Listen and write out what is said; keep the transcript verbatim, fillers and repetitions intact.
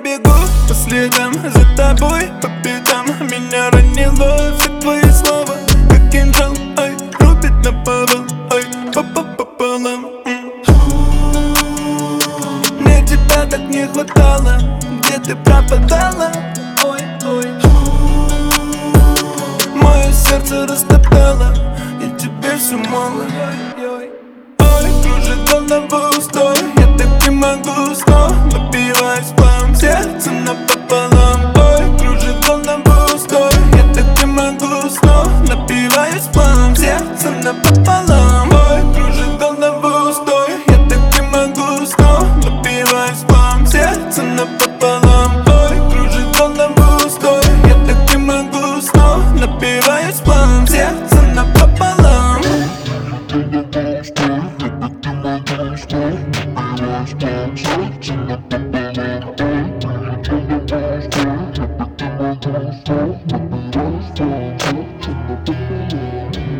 бегу по следам за тобой, по пятам. Меня ранило все твои слова, как кинжал, ай, рубит на повал, ай, по-по-пополам. Мне тебя так не хватало, где ты пропадала? Ой, ой. Мое сердце растоптало, и теперь все мало. Ой, кружит голова устой, я так не могу снова. Напиваюсь плавом, сердце напополам. Ой, кружит голова устой, я так не могу снова. Напиваюсь плавом, сердце напополам. Ой, кружит голова устой, я так не могу снова. Напиваюсь плавом, сердце напополам. Ой, кружит голова устой, я так не могу снова. Напиваюсь плавом, сердце напополам. Thank you.